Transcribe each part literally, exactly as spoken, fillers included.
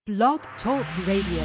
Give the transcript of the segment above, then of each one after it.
Blog Talk Radio.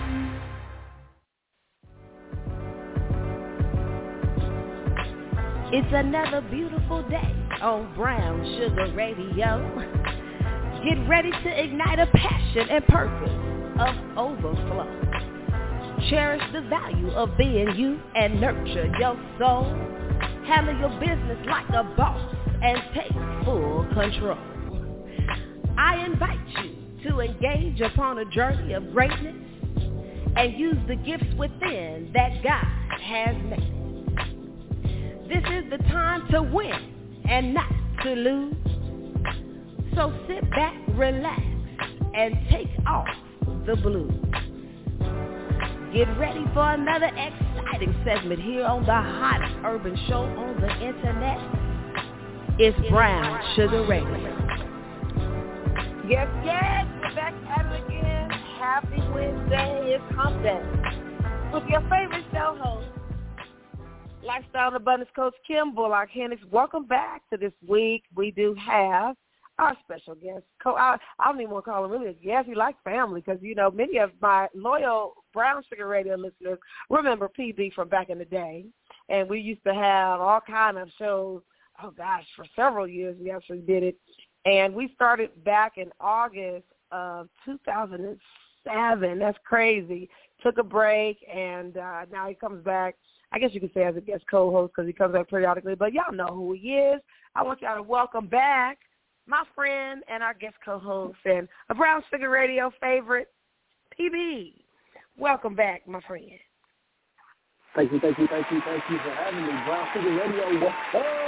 It's another beautiful day on Brown Sugar Radio. Get ready to ignite a passion and purpose of overflow. Cherish the value of being you and nurture your soul. Handle your business like a boss and take full control. I invite you to engage upon a journey of greatness and use the gifts within that God has made. This is the time to win and not to lose. So sit back, relax, and take off the blues. Get ready for another exciting segment here on the hottest urban show on the internet. It's Brown Sugar Radio. Yes, yes, we're back at it again. Happy Wednesday. It's Hump Day with your favorite show host, Lifestyle and Abundance Coach Kim Bullock-Hendricks. Welcome back to this week. We do have our special guest. Co- I, I don't even want to call him really a guest. He likes family because, you know, many of my loyal Brown Sugar Radio listeners remember P B from back in the day. And we used to have all kind of shows. Oh, gosh, for several years we actually did it. And we started back in August of two thousand seven. That's crazy. Took a break, and uh, now he comes back, I guess you could say as a guest co-host because he comes back periodically. But y'all know who he is. I want y'all to welcome back my friend and our guest co-host and a Brown Sugar Radio favorite, P B. Welcome back, my friend. Thank you, thank you, thank you, thank you for having me. Brown Sugar Radio, what's up?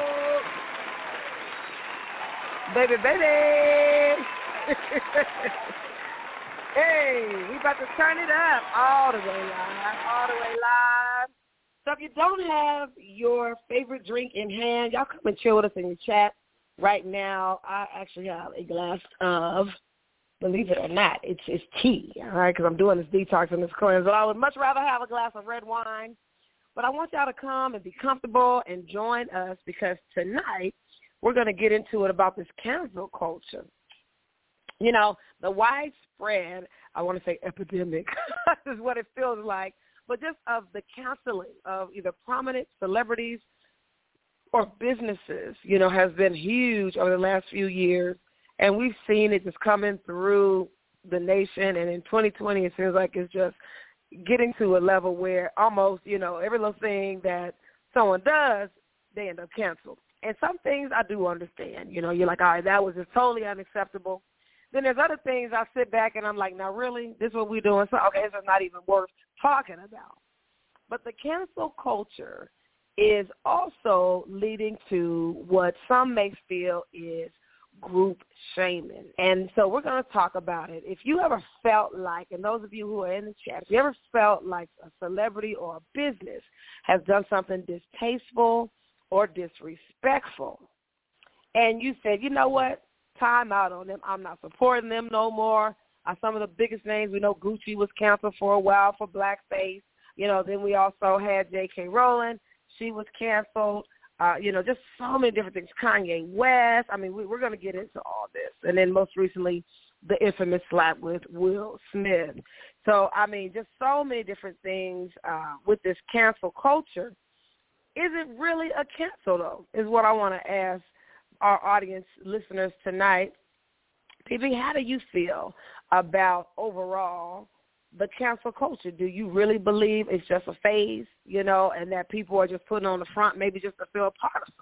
Baby, baby. Hey, we about to turn it up all the way live, all the way live. So if you don't have your favorite drink in hand, y'all come and chill with us in the chat. Right now, I actually have a glass of, believe it or not, it's it's tea, all right, because I'm doing this detox in this corner. But I would much rather have a glass of red wine. But I want y'all to come and be comfortable and join us because tonight we're going to get into it about this cancel culture. You know, the widespread, I want to say epidemic, is what it feels like, but just of the canceling of either prominent celebrities or businesses, you know, has been huge over the last few years. And we've seen it just coming through the nation. And in twenty twenty, it seems like it's just getting to a level where almost, you know, every little thing that someone does, they end up canceled. And some things I do understand. You know, you're like, all right, that was just totally unacceptable. Then there's other things I sit back and I'm like, now really, this is what we're doing? So, okay, this is not even worth talking about. But the cancel culture is also leading to what some may feel is group shaming. And so we're going to talk about it. If you ever felt like, and those of you who are in the chat, if you ever felt like a celebrity or a business has done something distasteful or disrespectful, and you said, you know what, time out on them, I'm not supporting them no more. Uh, some of the biggest names, we know Gucci was canceled for a while for blackface. You know, then we also had J K. Rowling. She was canceled. Uh, you know, just so many different things. Kanye West. I mean, we, we're going to get into all this. And then most recently, the infamous slap with Will Smith. So, I mean, just so many different things uh, with this cancel culture. Is it really a cancel, though, is what I want to ask our audience listeners tonight. P B, how do you feel about overall the cancel culture? Do you really believe it's just a phase, you know, and that people are just putting on the front maybe just to feel a part of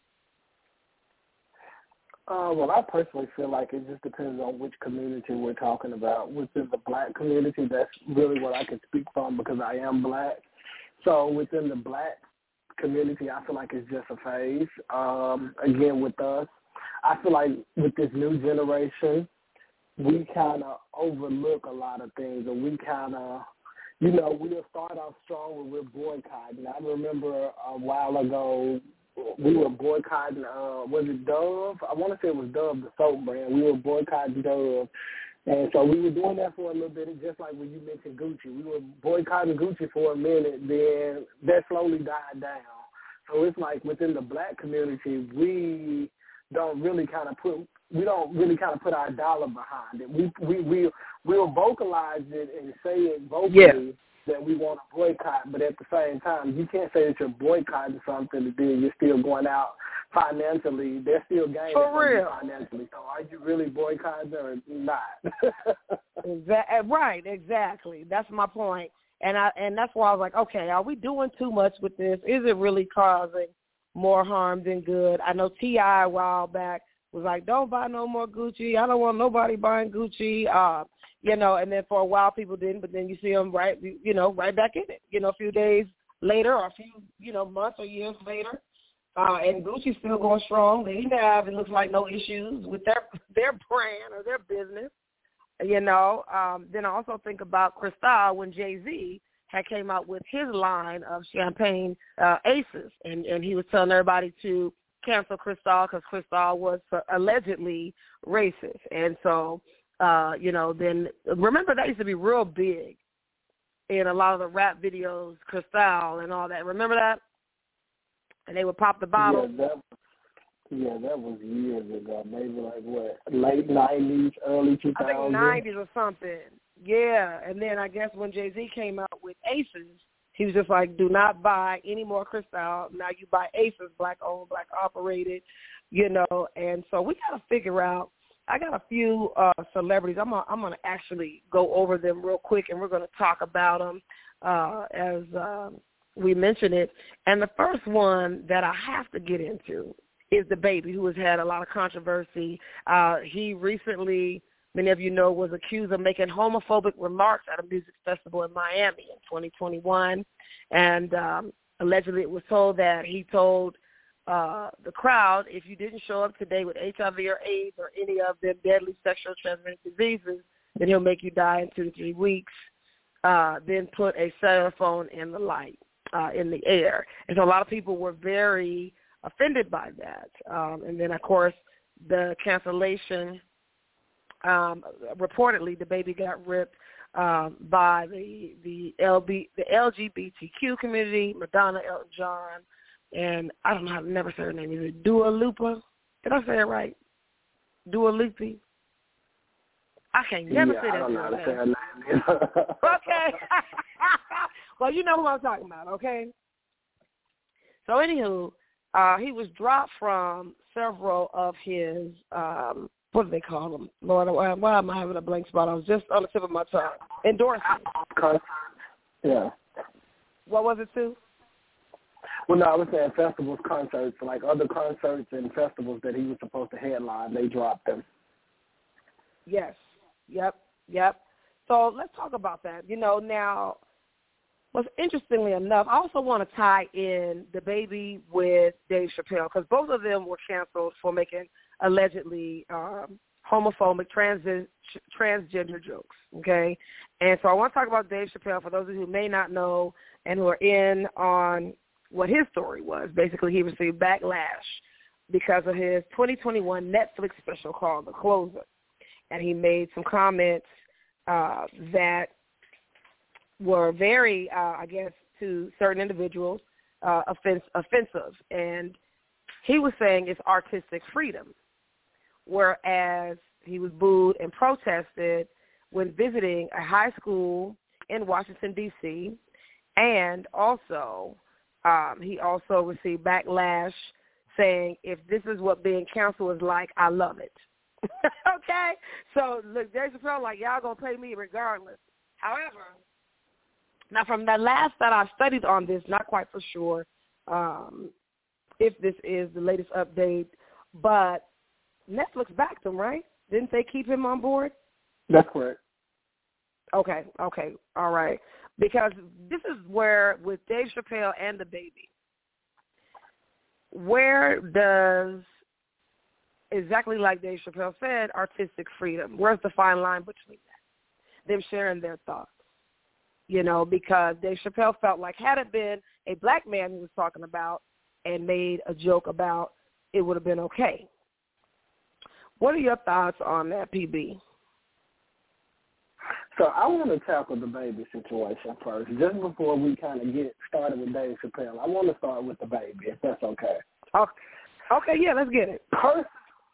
something? Uh, well, I personally feel like it just depends on which community we're talking about. Within the black community, that's really what I can speak from because I am black. So within the black community, I feel like it's just a phase. Um, again, with us, I feel like with this new generation, we kind of overlook a lot of things, and we kind of, you know, we'll start off strong when we're boycotting. I remember a while ago we were boycotting, uh, was it Dove? I want to say it was Dove, the soap brand. We were boycotting Dove. And so we were doing that for a little bit, just like when you mentioned Gucci. We were boycotting Gucci for a minute, then that slowly died down. So it's like within the black community, we don't really kind of put we don't really kind of put our dollar behind it. We we we we'll vocalize it and say it vocally yeah. that we want to boycott, but at the same time, you can't say that you're boycotting something and then you're still going out financially. They're still gaining For real. financially. So are you really boycotting or not? Exactly. Right, exactly. That's my point. And I and that's why I was like, okay, are we doing too much with this? Is it really causing more harm than good? I know T I a while back was like, don't buy no more Gucci. I don't want nobody buying Gucci. Uh, you know, and then for a while people didn't, but then you see them right, you know, right back in it. You know, a few days later or a few, you know, months or years later, uh, and Gucci's still going strong. They have, it looks like, no issues with their their brand or their business. You know, um, then I also think about Cristal when Jay-Z had came out with his line of champagne uh, aces, and, and he was telling everybody to cancel Cristal because Cristal was uh, allegedly racist. And so, uh, you know, then remember that used to be real big in a lot of the rap videos, Cristal and all that. Remember that? And they would pop the bottle. Yeah, that, yeah, that was years ago. Maybe like what, late nineties, early two thousands? I think nineties or something. Yeah, and then I guess when Jay-Z came out with Aces, he was just like, do not buy any more Cristal. Now you buy Aces, black-owned, black-operated, you know. And so we got to figure out, I got a few uh, celebrities. I'm gonna, I'm going to actually go over them real quick, and we're going to talk about them uh, as um, we mention it. And the first one that I have to get into is the baby, who has had a lot of controversy. Uh, he recently, many of you know, was accused of making homophobic remarks at a music festival in Miami in twenty twenty-one. And um, allegedly it was told that he told uh, the crowd, if you didn't show up today with H I V or AIDS or any of them deadly sexual transmitted diseases, then he'll make you die in two to three weeks. Uh, then put a cellular phone in the light, uh, in the air. And so a lot of people were very offended by that. Um, and then, of course, the cancellation, um, reportedly the baby got ripped um, by the the, L B, the L G B T Q community, Madonna, Elton John, and I don't know how to never say her name. Is it Dua Lipa? Did I say it right? Dua Lipa? I can't never yeah, say that. I don't know how to say her name. Okay. Well, you know who I'm talking about, okay? So, anywho, Uh, he was dropped from several of his, um, what do they call them? Lord, why, why am I having a blank spot? I was just on the tip of my tongue. Endorsements. Concerts. Yeah. What was it, too? Well, no, I was saying festivals, concerts, like other concerts and festivals that he was supposed to headline, they dropped them. Yes. Yep. Yep. So let's talk about that. You know, now, well, interestingly enough, I also want to tie in the baby with Dave Chappelle, because both of them were canceled for making allegedly um, homophobic trans- transgender jokes, okay? And so I want to talk about Dave Chappelle for those of you who may not know and who are in on what his story was. Basically, he received backlash because of his twenty twenty-one Netflix special called The Closer. And he made some comments uh, that were very, uh, I guess, to certain individuals, uh, offense, offensive. And he was saying it's artistic freedom, whereas he was booed and protested when visiting a high school in Washington, D C, and also um, he also received backlash saying, if this is what being canceled is like, I love it. Okay? So, look, Dave Chappelle like, y'all going to pay me regardless. However, now, from the last that I studied on this, not quite for sure um, if this is the latest update, but Netflix backed him, right? Didn't they keep him on board? That's correct. Okay, okay, all right. Because this is where, with Dave Chappelle and the baby, where does, exactly like Dave Chappelle said, artistic freedom, where's the fine line between that? Them sharing their thoughts. You know, because Dave Chappelle felt like had it been a black man he was talking about and made a joke about, it would have been okay. What are your thoughts on that, P B? So I want to tackle the baby situation first. Just before we kind of get started with Dave Chappelle, I want to start with the baby, if that's okay. Okay, okay yeah, let's get it. Pers-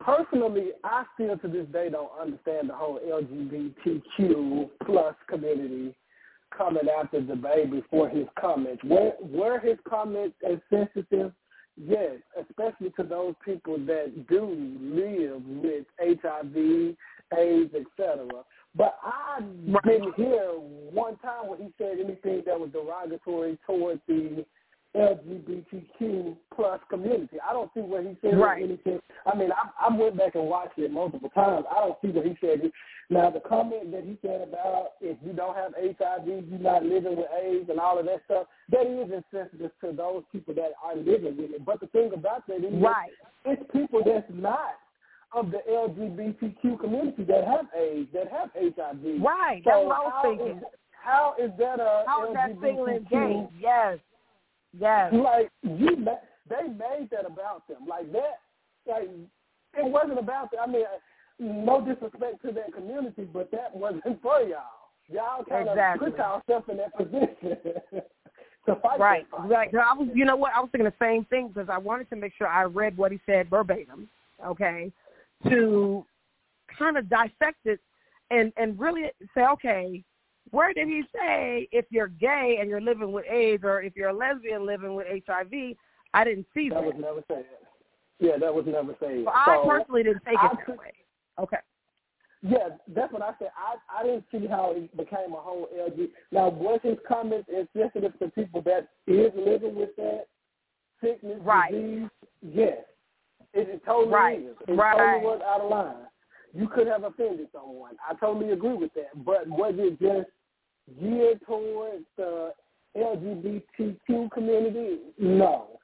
personally, I still to this day don't understand the whole L G B T Q plus community coming after the baby for his comments. Were, were his comments as sensitive? Yes, especially to those people that do live with H I V, AIDS, et cetera. But I Right. didn't hear one time when he said anything that was derogatory towards the L G B T Q plus community. I don't see where he said Right. anything. I mean, I, I went back and watched it multiple times. I don't see what he said. Now, the comment that he said about if you don't have H I V, you're not living with AIDS and all of that stuff, that is insensitive to those people that are living with it. But the thing about that is Right. it's people that's not of the L G B T Q community that have AIDS, that have H I V. Right. So That's what I was how thinking. Is, how is that a How is that L G B T Q? single engaged? Yes. Yes. Like you, they made that about them. Like that, like it wasn't about them. I mean, no disrespect to that community, but that wasn't for y'all. Y'all kind Exactly. of put yourself in that position to fight. Right. that fight. Right. I was, you know what? I was thinking the same thing because I wanted to make sure I read what he said verbatim. Okay, to kind of dissect it and and really say, okay, where did he say if you're gay and you're living with AIDS or if you're a lesbian living with H I V? I didn't see that. That was never said. Yeah, that was never said. So so I personally didn't take it I that took, way. Okay. Yeah, that's what I said. I, I didn't see how it became a whole L G. Now, was his comments insensitive to people that is living with that sickness, Right. disease? Yes. It, it totally Right. is. It Right. totally was out of line. You could have offended someone. I totally agree with that. But was it just geared towards the L G B T Q community? No.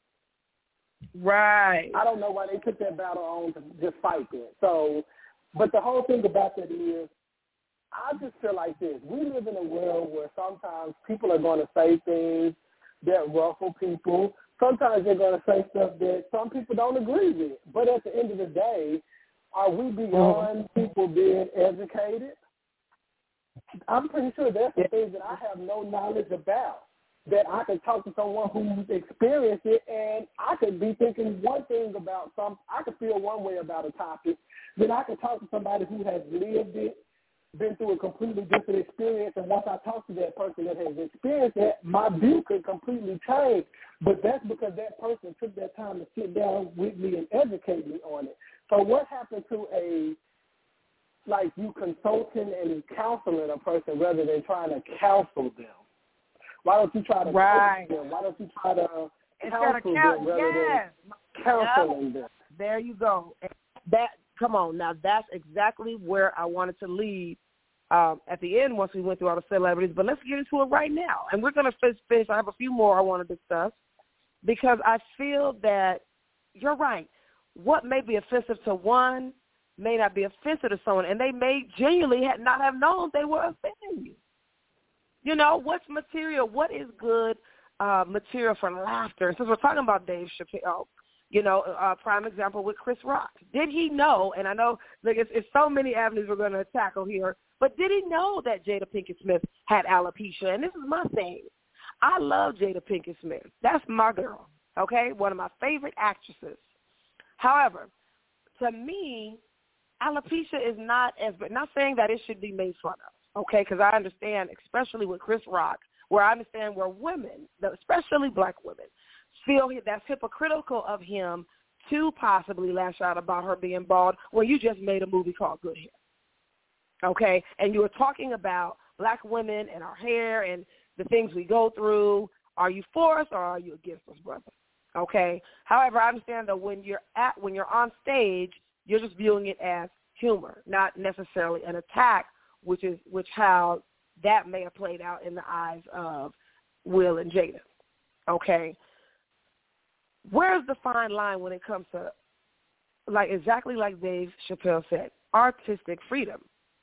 Right. I don't know why they took that battle on to just fight it. So, but the whole thing about that is, I just feel like this. We live in a world where sometimes people are going to say things that ruffle people. Sometimes they're going to say stuff that some people don't agree with. But at the end of the day, are we beyond mm-hmm. people being educated? I'm pretty sure there's some things that I have no knowledge about that I could talk to someone who's experienced it, and I could be thinking one thing about some, I could feel one way about a topic, then I could talk to somebody who has lived it, been through a completely different experience, and once I talk to that person that has experienced it, my view could completely change. But that's because that person took that time to sit down with me and educate me on it. So what happened to a, like you consulting and counseling a person rather than trying to counsel them? Why don't you try to right. coach them? Why don't you try to Instead counsel of count, them rather yes. than counseling yep. them? There you go. That come on now. That's exactly where I wanted to lead um, at the end once we went through all the celebrities. But let's get into it right now, and we're going to finish. I have a few more I want to discuss because I feel that you're right. What may be offensive to one may not be offensive to someone, and they may genuinely have not have known they were offending you. You know, what's material? What is good uh, material for laughter? And since we're talking about Dave Chappelle, you know, uh, prime example with Chris Rock. Did he know, and I know like, it's, it's so many avenues we're going to tackle here, but did he know that Jada Pinkett Smith had alopecia? And this is my thing. I love Jada Pinkett Smith. That's my girl, okay, one of my favorite actresses. However, to me, alopecia is not as – not saying that it should be made fun of. Okay, because I understand, especially with Chris Rock, where I understand where women, especially black women, feel that's hypocritical of him to possibly lash out about her being bald when you just made a movie called Good Hair. Okay, and you were talking about black women and our hair and the things we go through. Are you for us or are you against us, brother? Okay. However, I understand that when you're at when you're on stage, you're just viewing it as humor, not necessarily an attack, which is which how that may have played out in the eyes of Will and Jada. Okay. Where's the fine line when it comes to, like exactly like Dave Chappelle said, artistic freedom?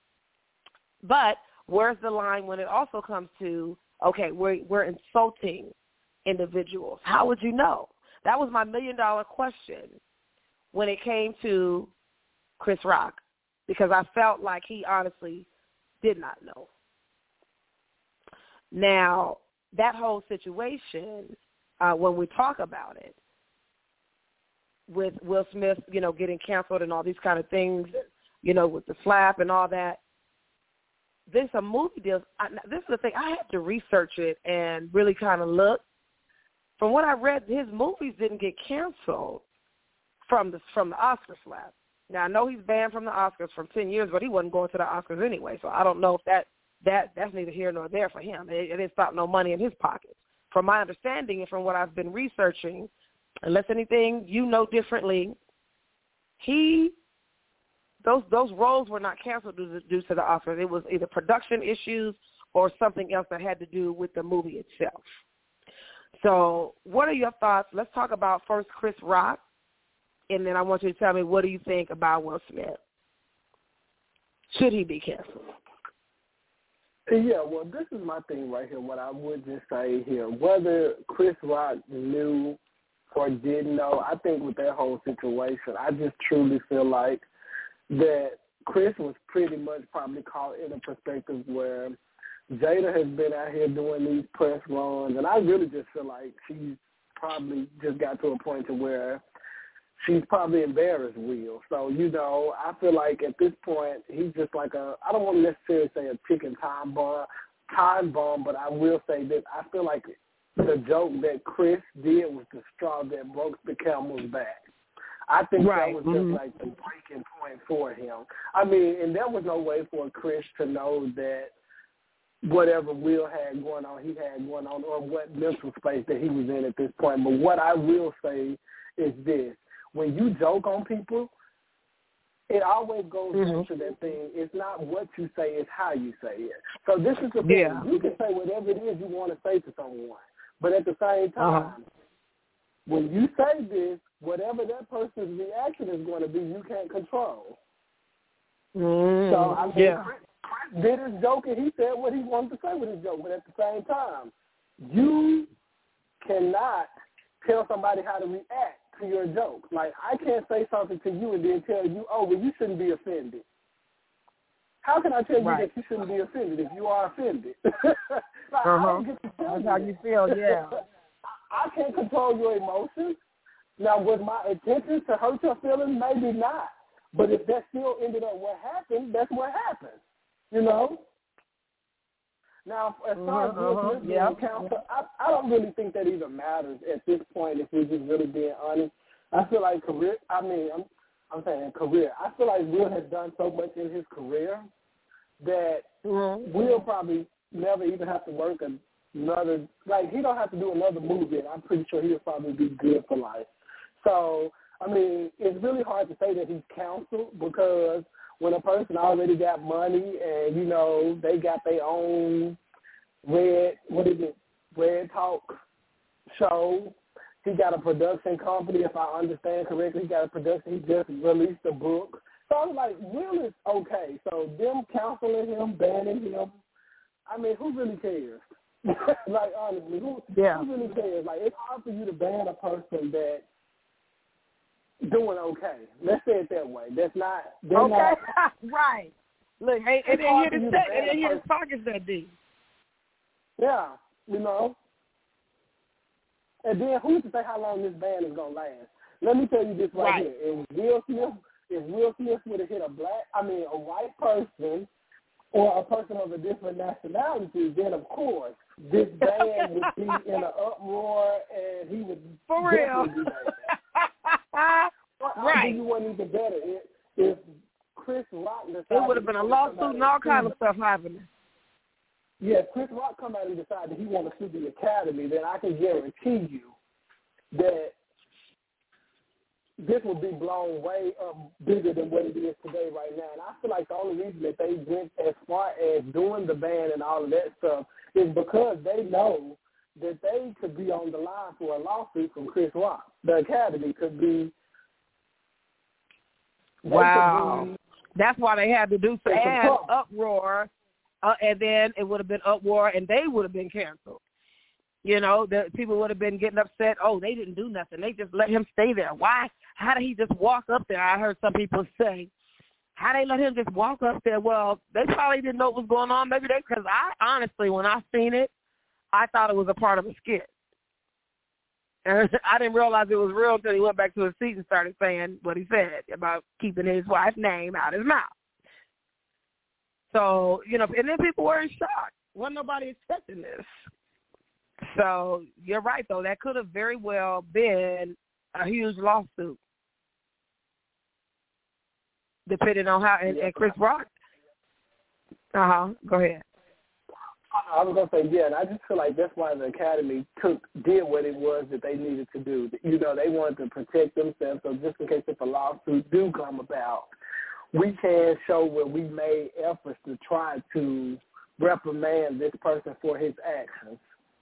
But where's the line when it also comes to, okay, we're, we're insulting individuals? How would you know? That was my million-dollar question when it came to Chris Rock, because I felt like he honestly did not know. Now, that whole situation, uh, when we talk about it, with Will Smith, you know, getting canceled and all these kind of things, you know, with the slap and all that. There's some movie deals. I, this is the thing. I had to research it and really kind of look. From what I read, his movies didn't get canceled from the from the Oscar slap. Now, I know he's banned from the Oscars for ten years, but he wasn't going to the Oscars anyway, so I don't know if that, that that's neither here nor there for him. It, it didn't stop no money in his pockets. From my understanding and from what I've been researching, unless anything you know differently, he those those roles were not canceled due to, due to the Oscars. It was either production issues or something else that had to do with the movie itself. So what are your thoughts? Let's talk about first Chris Rock, and then I want you to tell me what do you think about Will Smith. Should he be canceled? Yeah, well, this is my thing right here, what I would just say here. Whether Chris Rock knew or didn't know, I think with that whole situation, I just truly feel like that Chris was pretty much probably caught in a perspective where Jada has been out here doing these press runs, and I really just feel like she's probably just got to a point to where she's probably embarrassed Will. So, you know, I feel like at this point he's just like a, I don't want to necessarily say a chicken time bomb, time bomb, but I will say that I feel like the joke that Chris did was the straw that broke the camel's back. I think right. that was mm-hmm. just like the breaking point for him. I mean, and there was no way for Chris to know that whatever Will had going on, he had going on, or what mental space that he was in at this point. But what I will say is this. When you joke on people, it always goes mm-hmm. into that thing. It's not what you say, it's how you say it. So this is the thing. Yeah. You can say whatever it is you want to say to someone. But at the same time, uh-huh. when you say this, whatever that person's reaction is going to be, you can't control. Mm, so, I mean, yeah. Chris, Chris did his joke, and he said what he wanted to say with his joke. But at the same time, you cannot tell somebody how to react to your joke. Like, I can't say something to you and then tell you, oh, well, you shouldn't be offended. How can I tell right. you that you shouldn't be offended if you are offended? like, uh-huh. I don't get to tell That's you how that. you feel, yeah. I can't control your emotions. Now, was my intention to hurt your feelings? Maybe not. But if that still ended up what happened, that's what happened. You know? Now, as far as Will Smith being yep. counsel, I, I don't really think that even matters at this point if we're just really being honest. I feel like career, I mean, I'm, I'm saying career. I feel like Will has done so much in his career that mm-hmm. Will probably never even have to work another, like he don't have to do another movie, and I'm pretty sure he'll probably be good for life. So, I mean, it's really hard to say that he's counseled because when a person already got money and, you know, they got their own red, what is it, Red Talk show. He got a production company, if I understand correctly. He got a production. He just released a book. So I was like, Will is okay. So them counseling him, banning him, I mean, who really cares? like, honestly, who, yeah. who really cares? Like, it's hard for you to ban a person that doing okay. Let's say it that way. That's not. Okay, not, right. Look, and, and then hear the and then hear the pockets that deep. Yeah, you know. And then who's to say how long this ban is gonna last? Let me tell you this right, right. here. If Will Smith, if Will Smith would have hit a black, I mean a white person, or a person of a different nationality, then of course this ban would be in an uproar, and he would for real. Be well, right. You wouldn't even better if, if Chris Rock decided. It would have been a lawsuit and all kind of stuff happening. Yeah, if Chris Rock come out and decide that he wants to sue the Academy, then I can guarantee you that this will be blown way up bigger than what it is today right now. And I feel like the only reason that they went as far as doing the ban and all of that stuff is because they know that they could be on the line for a lawsuit from Chris Rock. The Academy could be. Wow. Could be, That's why they had to do some and uproar, uh, and then it would have been uproar, and they would have been canceled. You know, the people would have been getting upset. Oh, they didn't do nothing. They just let him stay there. Why? How did he just walk up there? I heard some people say, how they let him just walk up there? Well, they probably didn't know what was going on. Maybe they, because I honestly, when I seen it, I thought it was a part of a skit. And I didn't realize it was real until he went back to his seat and started saying what he said about keeping his wife's name out of his mouth. So, you know, and then people were in shock. Wasn't nobody expecting this. So you're right, though. That could have very well been a huge lawsuit, depending on how, and, and Chris Rock. Uh-huh. Go ahead. I was going to say, yeah, and I just feel like that's why the Academy took did what it was that they needed to do. You know, they wanted to protect themselves, so just in case if a lawsuit do come about, we can show where we made efforts to try to reprimand this person for his actions.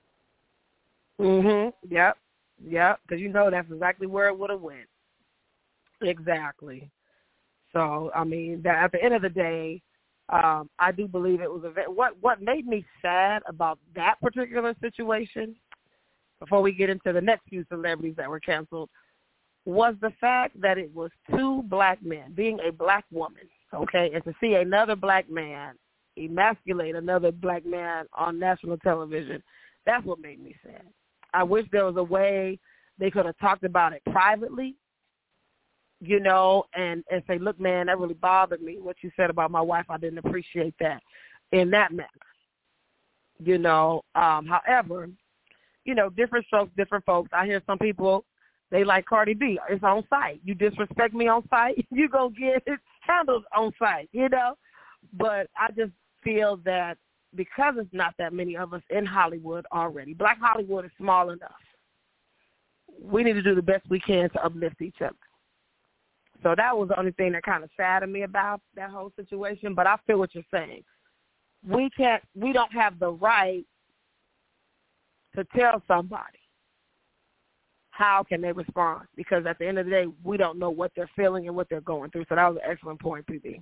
Mm-hmm. Yep. Yep. Because you know that's exactly where it would have went. Exactly. So, I mean, that at the end of the day, Um, I do believe it was a what what made me sad about that particular situation, before we get into the next few celebrities that were canceled, was the fact that it was two black men, being a black woman, okay, and to see another black man emasculate another black man on national television, that's what made me sad. I wish there was a way they could have talked about it privately, you know, and, and say, look, man, that really bothered me. What you said about my wife, I didn't appreciate that in that manner. You know, um, however, you know, different strokes, different folks. I hear some people, they like Cardi B. It's on site. You disrespect me on site, you go get it handled on site, you know. But I just feel that because it's not that many of us in Hollywood already, Black Hollywood is small enough. We need to do the best we can to uplift each other. So that was the only thing that kind of saddened me about that whole situation. But I feel what you're saying. We can't, we don't have the right to tell somebody how can they respond, because at the end of the day, we don't know what they're feeling and what they're going through. So that was an excellent point, P B.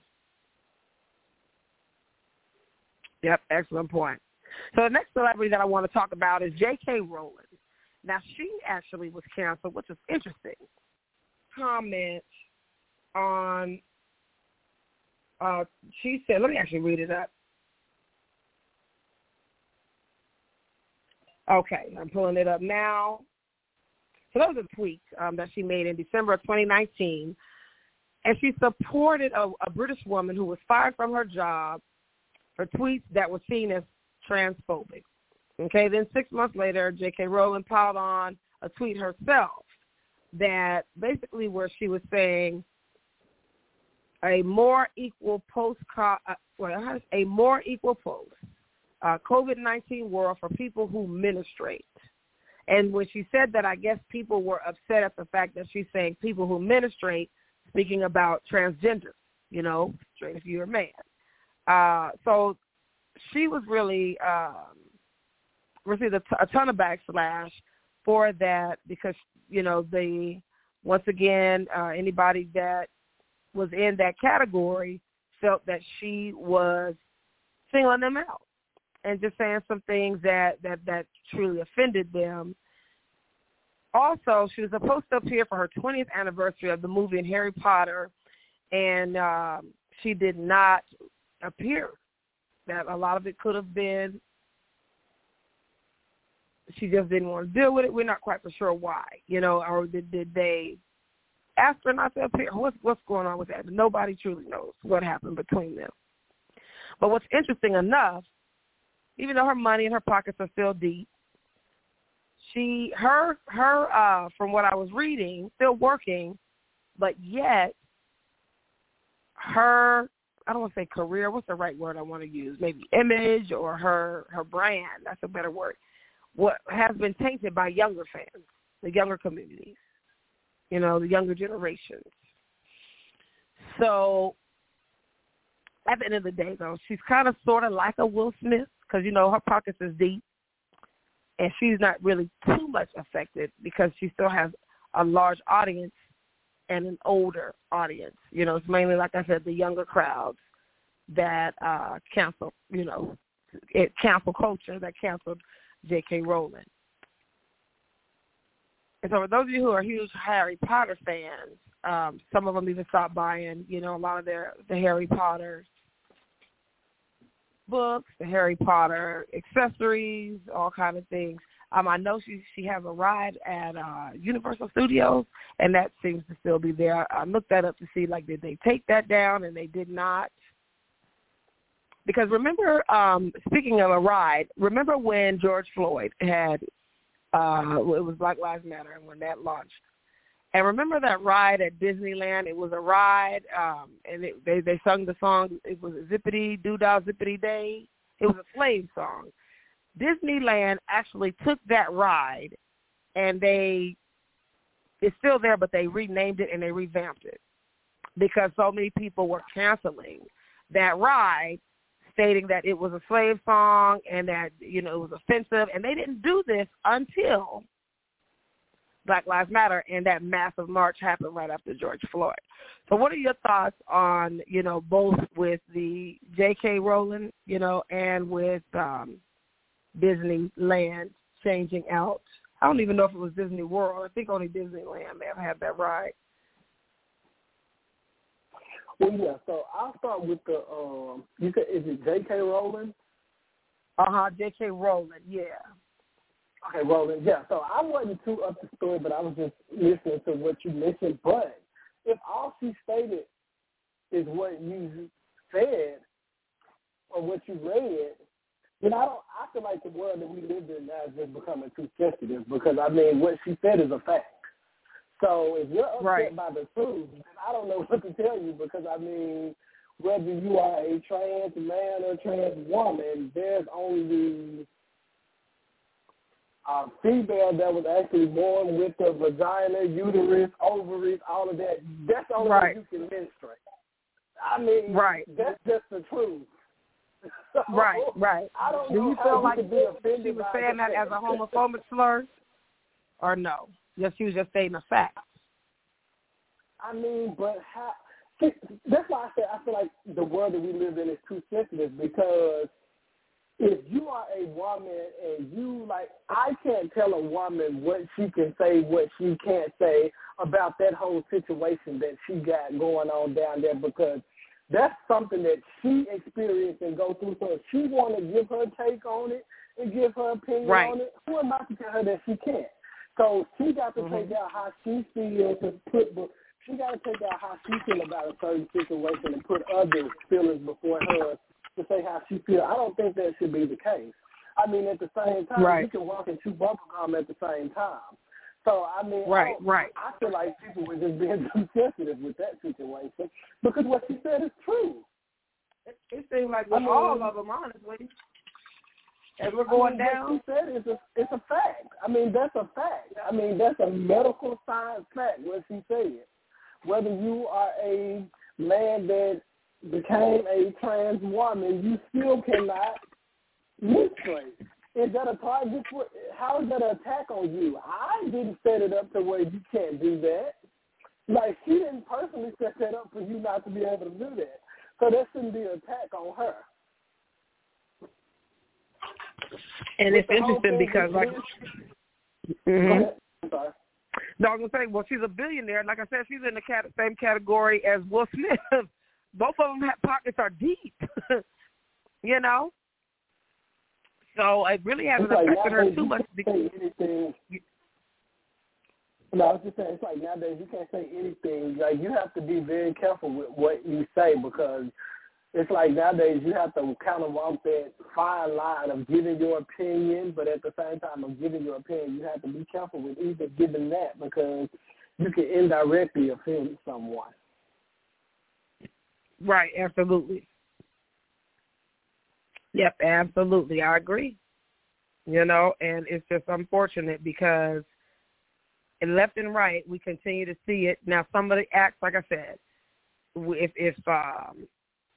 Yep, excellent point. So the next celebrity that I want to talk about is J K. Rowling. Now, she actually was canceled, which is interesting. Comment on, uh, she said, let me actually read it up. Okay, I'm pulling it up now. So that was a tweet um, that she made in December of twenty nineteen, and she supported a, a British woman who was fired from her job for tweets that were seen as transphobic. Okay, then six months later, J K. Rowling piled on a tweet herself that basically where she was saying a more equal post, uh, well, a more equal post, uh, COVID nineteen world for people who menstruate. And when she said that, I guess people were upset at the fact that she's saying people who menstruate, speaking about transgender, you know, straight if you're a man. Uh, so she was really um, received a, t- a ton of backslash for that because, you know, they, once again, uh, anybody that was in that category felt that she was singling them out and just saying some things that, that, that truly offended them. Also, she was supposed to appear for her twentieth anniversary of the movie in Harry Potter, and um, she did not appear. That a lot of it could have been she just didn't want to deal with it. We're not quite for sure why, you know, or did, did they ask her not to appear? What's, what's going on with that? Nobody truly knows what happened between them. But what's interesting enough, even though her money in her pockets are still deep, she, her, her, uh, from what I was reading, still working, but yet her, I don't want to say career, what's the right word I want to use? Maybe image or her, her brand, that's a better word, what has been tainted by younger fans, the younger communities, you know, the younger generations. So at the end of the day, though, she's kind of sort of like a Will Smith because, you know, her pockets is deep. And she's not really too much affected because she still has a large audience and an older audience. You know, it's mainly, like I said, the younger crowds that uh, cancel, you know, it cancel culture that canceled J K. Rowling. And so for those of you who are huge Harry Potter fans, um, some of them even stopped buying, you know, a lot of their the Harry Potter books, the Harry Potter accessories, all kind of things. Um, I know she she has a ride at uh, Universal Studios, and that seems to still be there. I looked that up to see, like, did they take that down, and they did not. Because remember, um, speaking of a ride, remember when George Floyd had, uh, it was Black Lives Matter, and when that launched. And remember that ride at Disneyland? It was a ride, um, and it, they, they sung the song, it was Zippity Doo-Dah Zippity Day. It was a slave song. Disneyland actually took that ride, and they, it's still there, but they renamed it and they revamped it because so many people were canceling that ride, stating that it was a slave song and that, you know, it was offensive. And they didn't do this until Black Lives Matter and that massive march happened right after George Floyd. So what are your thoughts on, you know, both with the J K. Rowling, you know, and with um, Disneyland changing out? I don't even know if it was Disney World. I think only Disneyland may have had that ride. Well, yeah, so I'll start with the, um, you said, is it J K. Rowling? Uh-huh, J K. Rowling, yeah. Okay, Rowling, yeah. So I wasn't too up to story, but I was just listening to what you mentioned. But if all she stated is what you said or what you read, then I don't. I feel like the world that we live in now is just becoming too sensitive because, I mean, what she said is a fact. So if you're upset right. by the truth, then I don't know what to tell you because, I mean, whether you are a trans man or trans woman, there's only a female that was actually born with a vagina, uterus, ovaries, all of that. That's the only right. way you can menstruate. I mean, right. that's just the truth. So, right, right. I don't Do know you how feel you like could be offended she was by saying that as a homophobic slur? Or no? Yes, she was just stating a fact. I mean, but how? See, that's why I say I feel like the world that we live in is too sensitive because if you are a woman and you, like, I can't tell a woman what she can say, what she can't say about that whole situation that she got going on down there because that's something that she experienced and go through. So if she want to give her take on it and give her opinion right. on it, who am I to tell her that she can't? So she got to mm-hmm. take out how she feels and put. She got to take out how she feels about a certain situation and put others' feelings before hers to say how she feels. I don't think that should be the case. I mean, at the same time, right. you can walk and chew bubble gum at the same time. So, I mean, right, I, right. I feel like people were just being too sensitive with that situation because what she said is true. It, it seems like with I mean, all of them, honestly. As we're I going mean, down, what she said is a, it's a fact. I mean, that's a fact. I mean, that's a medical science fact, what she said. Whether you are a man that became a trans woman, you still cannot menstruate. Is that a target for, how is that an attack on you? I didn't set it up to where you can't do that. Like, she didn't personally set that up for you not to be able to do that. So that shouldn't be an attack on her. And With it's interesting because, like, mm-hmm. I'm sorry. No, I was going to say, well, she's a billionaire. Like I said, she's in the cat- same category as Will Smith. Both of them have pockets are deep, you know? So it really hasn't like affected her too you much. Can't say anything. No, I was just saying, it's like nowadays you can't say anything. Like, you have to be very careful with what you say because it's like nowadays you have to kind of walk that fine line of giving your opinion, but at the same time of giving your opinion, you have to be careful with even giving that because you can indirectly offend someone. Right, absolutely. Yep, absolutely. I agree. You know, and it's just unfortunate because left and right, we continue to see it. Now, some of the acts, like I said, if, if um,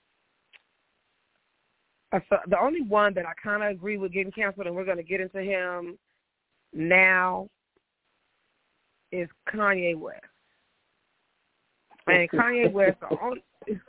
the only one that I kind of agree with getting canceled, and we're going to get into him now, is Kanye West. And Kanye West, the only,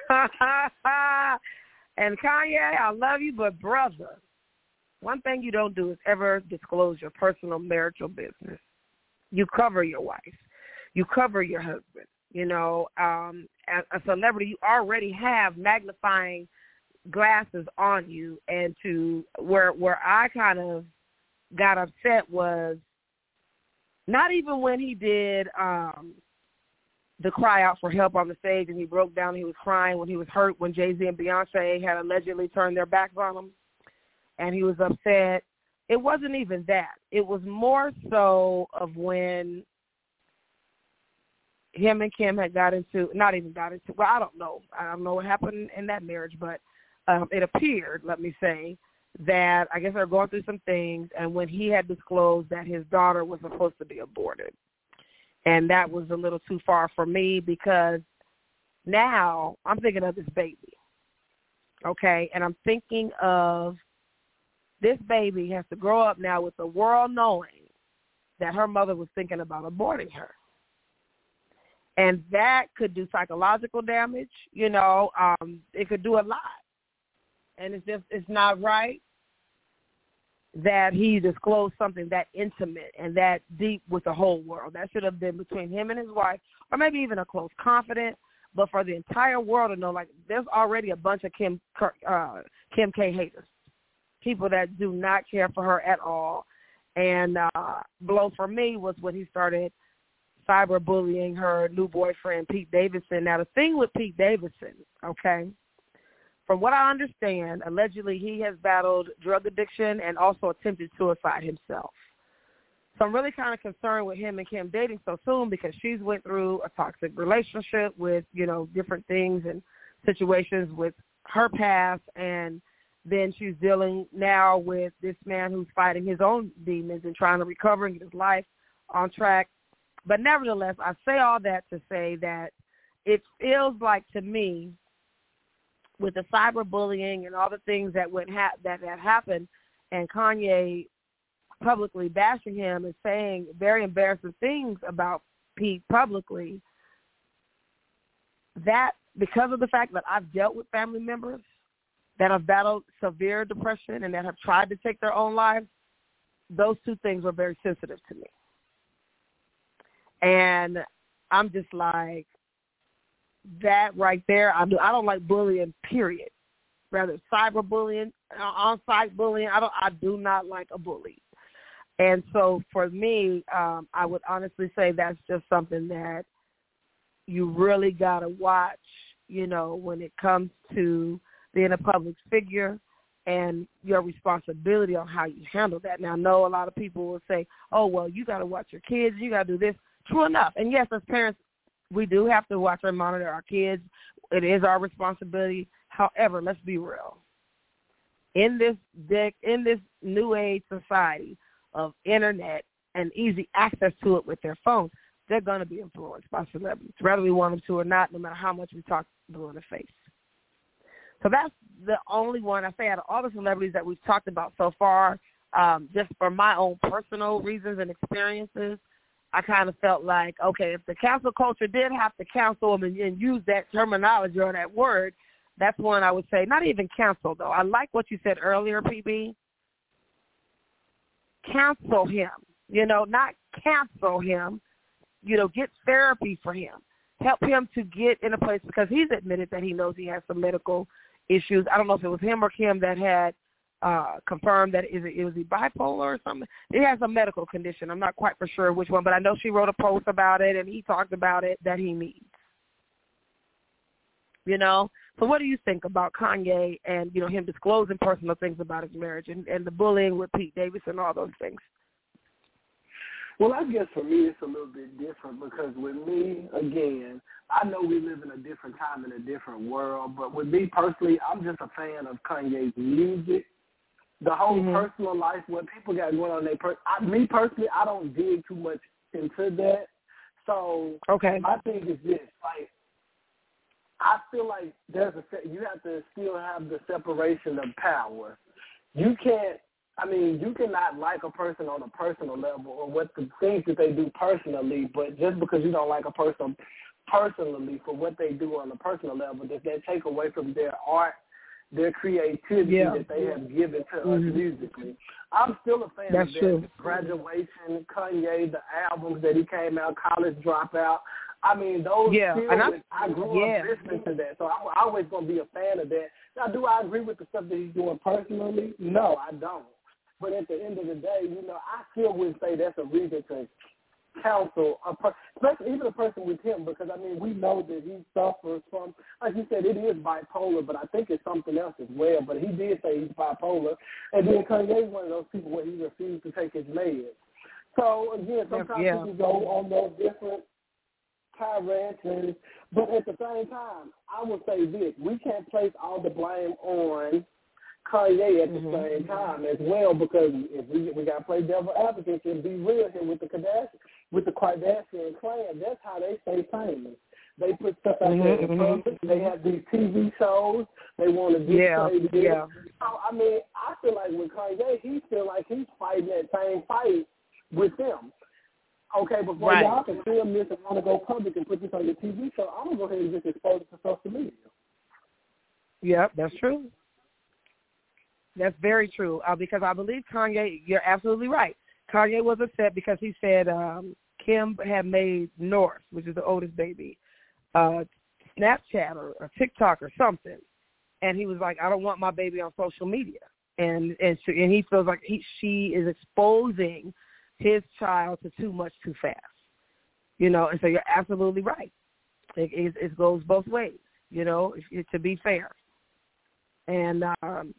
and Kanye, I love you, but brother, one thing you don't do is ever disclose your personal marital business. You cover your wife. You cover your husband. You know, um, as a celebrity, you already have magnifying glasses on you, and to where where I kind of got upset was not even when he did um, the cry out for help on the stage and he broke down and he was crying when he was hurt when Jay-Z and Beyonce had allegedly turned their backs on him and he was upset. It wasn't even that. It was more so of when him and Kim had got into, not even got into, well, I don't know. I don't know what happened in that marriage, but um, it appeared, let me say, that I guess they're going through some things, and when he had disclosed that his daughter was supposed to be aborted. And that was a little too far for me because now I'm thinking of this baby, okay? And I'm thinking of this baby has to grow up now with the world knowing that her mother was thinking about aborting her. And that could do psychological damage, you know. Um, it could do a lot. And it's just, it's not right that he disclosed something that intimate and that deep with the whole world. That should have been between him and his wife, or maybe even a close confidant. But for the entire world to know, like, there's already a bunch of Kim uh, Kim K haters, people that do not care for her at all. And uh, blow for me was when he started cyberbullying her new boyfriend, Pete Davidson. Now, the thing with Pete Davidson, okay, from what I understand, allegedly he has battled drug addiction and also attempted suicide himself. So I'm really kind of concerned with him and Kim dating so soon because she's went through a toxic relationship with, you know, different things and situations with her past, and then she's dealing now with this man who's fighting his own demons and trying to recover and get his life on track. But nevertheless, I say all that to say that it feels like to me, with the cyberbullying and all the things that went ha- that had happened, and Kanye publicly bashing him and saying very embarrassing things about Pete publicly, that because of the fact that I've dealt with family members that have battled severe depression and that have tried to take their own lives, those two things were very sensitive to me. And I'm just like, that right there, I, do, I don't like bullying, period. Rather cyberbullying, on-site bullying, I don't. I do not like a bully. And so for me, um, I would honestly say that's just something that you really got to watch, you know, when it comes to being a public figure and your responsibility on how you handle that. Now, I know a lot of people will say, oh, well, you got to watch your kids, you got to do this. True enough. And yes, as parents, we do have to watch and monitor our kids. It is our responsibility. However, let's be real. In this deck, in this new age society of internet and easy access to it with their phones, they're going to be influenced by celebrities, whether we want them to or not, no matter how much we talk blue in the face. So that's the only one I say out of all the celebrities that we've talked about so far, um, just for my own personal reasons and experiences, I kind of felt like, okay, if the cancel culture did have to cancel them and, and use that terminology or that word, that's one I would say, not even cancel, though. I like what you said earlier, P B. Cancel him, you know, not cancel him, you know, get therapy for him. Help him to get in a place, because he's admitted that he knows he has some medical issues. I don't know if it was him or Kim that had uh, confirmed that is it, it was he bipolar or something. He has a medical condition. I'm not quite for sure which one, but I know she wrote a post about it and he talked about it that he needs. You know? So what do you think about Kanye and, you know, him disclosing personal things about his marriage and, and the bullying with Pete Davidson and all those things? Well, I guess for me it's a little bit different because with me, again, I know we live in a different time in a different world, but with me personally, I'm just a fan of Kanye's music. The whole mm-hmm. personal life, what people got going on, they per- I, me personally, I don't dig too much into that. So okay. my thing is this, like, I feel like there's a you have to still have the separation of power. You can't, I mean, you cannot like a person on a personal level or what the things that they do personally, but just because you don't like a person personally for what they do on a personal level, does that take away from their art, their creativity yeah. that they have given to mm-hmm. us musically? I'm still a fan That's of that. True. Graduation, Kanye, the albums that he came out, College Dropout. I mean, those yeah. still, and I grew yeah. up listening to that, so I'm always going to be a fan of that. Now, do I agree with the stuff that he's doing personally? No, I don't. But at the end of the day, you know, I still wouldn't say that's a reason to counsel, a per- especially even a person with him, because, I mean, we know that he suffers from, like you said, it is bipolar, but I think it's something else as well. But he did say he's bipolar. And then Kanye's one of those people where he refused to take his meds. So, again, sometimes yeah. people go on those different tirades, and, but at the same time, I would say this, we can't place all the blame on Kanye at the mm-hmm. same time as well, because if we we got to play devil advocate and be real here with the Kardashian, with the Kardashian clan, that's how they stay famous. They put stuff out mm-hmm, there in mm-hmm. public. They have these T V shows. They want to yeah, dictate this. yeah. So, I mean, I feel like with Kanye, he feel like he's fighting that same fight with them. Okay, before right. y'all can film this and want to go public and put this on your T V show, I'm going to go ahead and just expose it to social media. Yep, that's true. That's very true, uh, because I believe Kanye, you're absolutely right. Kanye was upset because he said um, Kim had made North, which is the oldest baby, uh, Snapchat or, or TikTok or something. And he was like, I don't want my baby on social media. And and, she, and he feels like he, she is exposing his child to too much too fast. You know, and so you're absolutely right. It, it, it goes both ways, you know, if, if, to be fair. And um,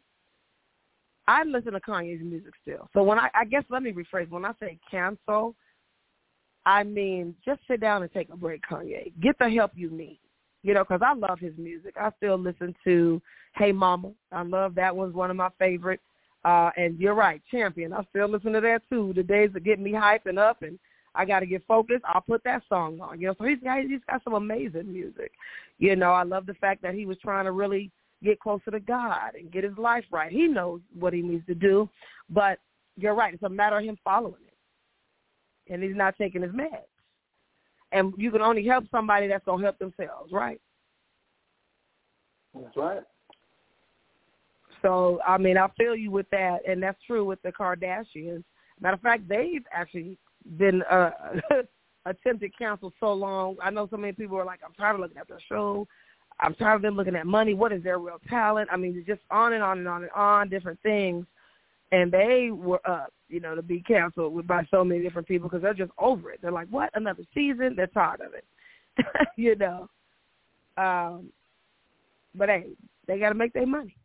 I listen to Kanye's music still. So when I, I guess let me rephrase. When I say cancel, I mean just sit down and take a break, Kanye. Get the help you need, you know, because I love his music. I still listen to Hey Mama. I love that one's one of my favorite. Uh, and you're right, Champion. I still listen to that too. The days that get me hyped and up and I got to get focused, I'll put that song on. You know, so he's got, he's got some amazing music. You know, I love the fact that he was trying to really get closer to God and get his life right. He knows what he needs to do, but you're right. It's a matter of him following it, and he's not taking his meds. And you can only help somebody that's going to help themselves, right? That's right. So, I mean, I feel you with that, and that's true with the Kardashians. Matter of fact, they've actually been uh, attempted cancel so long. I know so many people are like, I'm tired of looking at their show. I'm tired of them looking at money. What is their real talent? I mean, just on and on and on and on, different things. And they were up, you know, to be canceled by so many different people because they're just over it. They're like, what, another season? They're tired of it, you know. Um, but, hey, they got to make their money.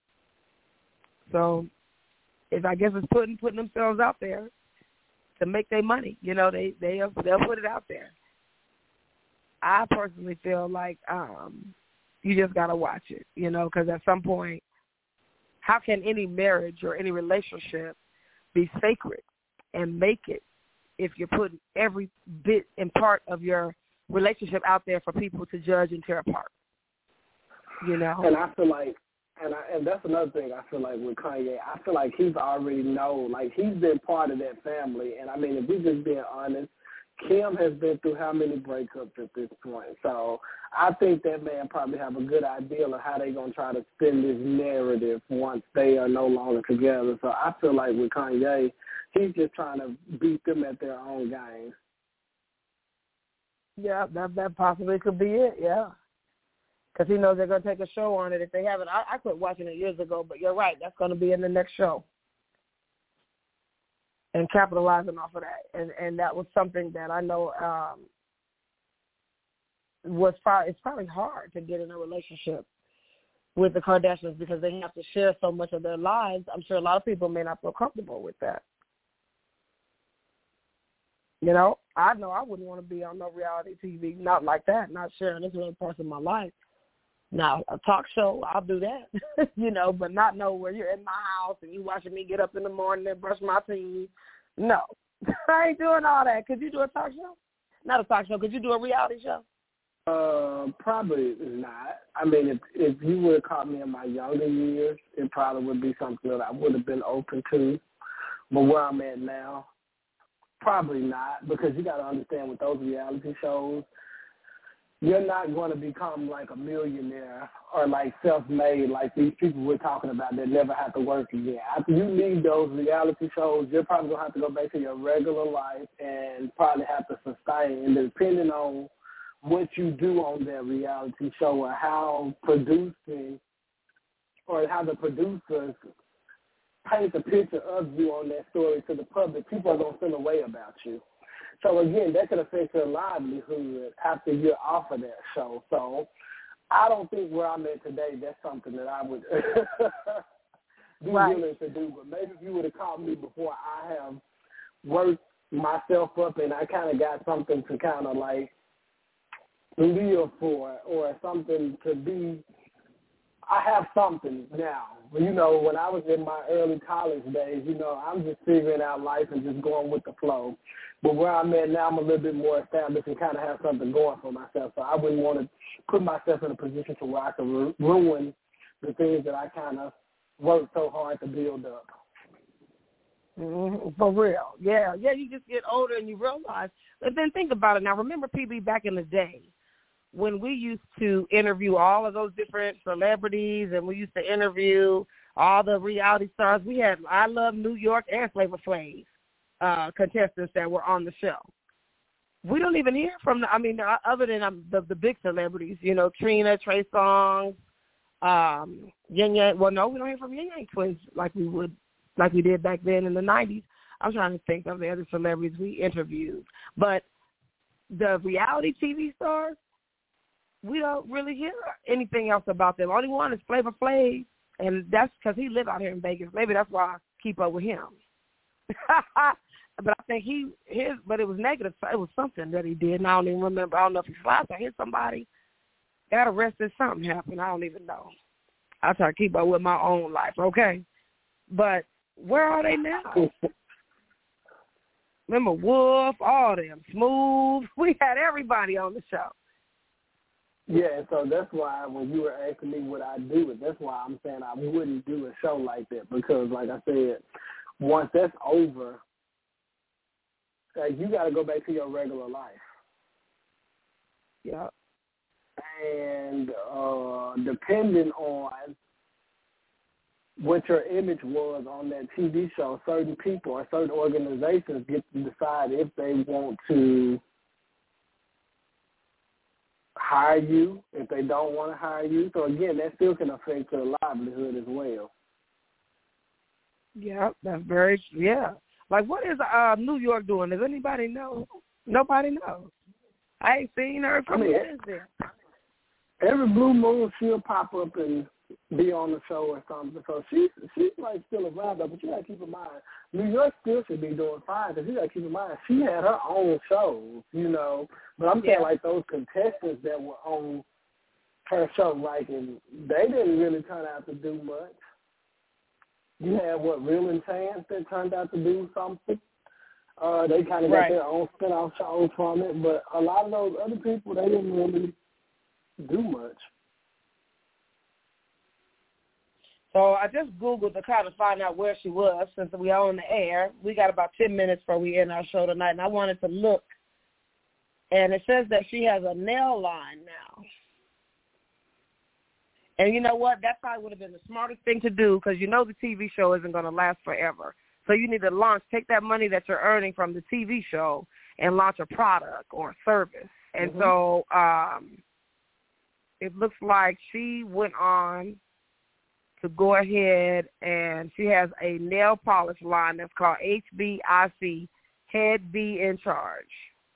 So if I guess it's putting putting themselves out there to make their money, you know, they, they, they'll put it out there. I personally feel like um, you just got to watch it, you know, because at some point, how can any marriage or any relationship be sacred and make it if you're putting every bit and part of your relationship out there for people to judge and tear apart, you know? And I feel like, and I, and that's another thing I feel like with Kanye, I feel like he's already know, like he's been part of that family. And I mean, if we're just being honest, Kim has been through how many breakups at this point? So I think that man probably have a good idea of how they're going to try to spin this narrative once they are no longer together. So I feel like with Kanye, he's just trying to beat them at their own game. Yeah, that that possibly could be it, yeah. Because he knows they're going to take a show on it if they haven't. I, I quit watching it years ago, but you're right. That's going to be in the next show. And capitalizing off of that. And and that was something that I know um, was probably, it's probably hard to get in a relationship with the Kardashians because they have to share so much of their lives. I'm sure a lot of people may not feel comfortable with that. You know, I know I wouldn't want to be on no reality T V, not like that, not sharing this little parts of my life. Now, a talk show, I'll do that, you know, but not know where you're in my house and you watching me get up in the morning and brush my teeth. No, I ain't doing all that. Could you do a talk show? Not a talk show. Could you do a reality show? Uh, probably not. I mean, if if you would have caught me in my younger years, it probably would be something that I would have been open to. But where I'm at now, probably not, because you got to understand with those reality shows, you're not going to become like a millionaire or like self-made like these people we're talking about that never have to work again. After you leave those reality shows, you're probably going to have to go back to your regular life and probably have to sustain. And depending on what you do on that reality show or how producing or how the producers paint a picture of you on that story to the public, people are going to feel a way about you. So, again, that could affect your livelihood after you're off of that show. So I don't think where I'm at today, that's something that I would be right. willing to do. But maybe if you would have called me before I have worked myself up and I kind of got something to kind of like live for or something to be, I have something now. You know, when I was in my early college days, you know, I'm just figuring out life and just going with the flow. But where I'm at now, I'm a little bit more established and kind of have something going for myself. So I wouldn't want to put myself in a position to where I can ru- ruin the things that I kind of worked so hard to build up. Mm-hmm. For real. Yeah. Yeah, you just get older and you realize. But then think about it. Now, remember, P B, back in the day, when we used to interview all of those different celebrities and we used to interview all the reality stars, we had I Love New York and Flavor Flav uh, contestants that were on the show. We don't even hear from the, I mean, other than um, the, the big celebrities, you know, Trina, Trey Songz, um, Yang Yang. Well, no, we don't hear from Yang Yang Twins like we would, like we did back then in the nineties. I'm trying to think of the other celebrities we interviewed. But the reality T V stars, we don't really hear anything else about them. Only one is Flavor Flav, and that's because he lives out here in Vegas. Maybe that's why I keep up with him. But I think he, his, but it was negative. It was something that he did, and I don't even remember. I don't know if he flies. I hit somebody, got arrested, something happened. I don't even know. I try to keep up with my own life, okay? But where are they now? Remember Wolf, all them, Smooth. We had everybody on the show. Yeah, so that's why when you were asking me what I do, that's why I'm saying I wouldn't do a show like that because, like I said, once that's over, like, you got to go back to your regular life. Yeah. And uh, depending on what your image was on that T V show, certain people or certain organizations get to decide if they want to hire you, if they don't want to hire you. So, again, that still can affect your livelihood as well. Yeah, that's very, yeah. Like, what is uh, New York doing? Does anybody know? Nobody knows. I ain't seen her from I mean, there. Every blue moon, she'll pop up and be on the show or something. So she's, she's like, still around, though, but you got to keep in mind, New York still should be doing fine because you got to keep in mind, she had her own shows, you know. But I'm saying, yeah. like, those contestants that were on her show, like, and they didn't really turn out to do much. You had, what, Real and Chance that turned out to do something. Uh, they kind of right. got their own spin-off shows from it. But a lot of those other people, they didn't really do much. So I just Googled to kind of find out where she was since we are on the air. We got about ten minutes before we end our show tonight, and I wanted to look. And it says that she has a nail line now. And you know what? That probably would have been the smartest thing to do because you know the T V show isn't going to last forever. So you need to launch, take that money that you're earning from the T V show and launch a product or a service. And mm-hmm. so um, it looks like she went on to go ahead and she has a nail polish line that's called H B I C, Head Be in Charge.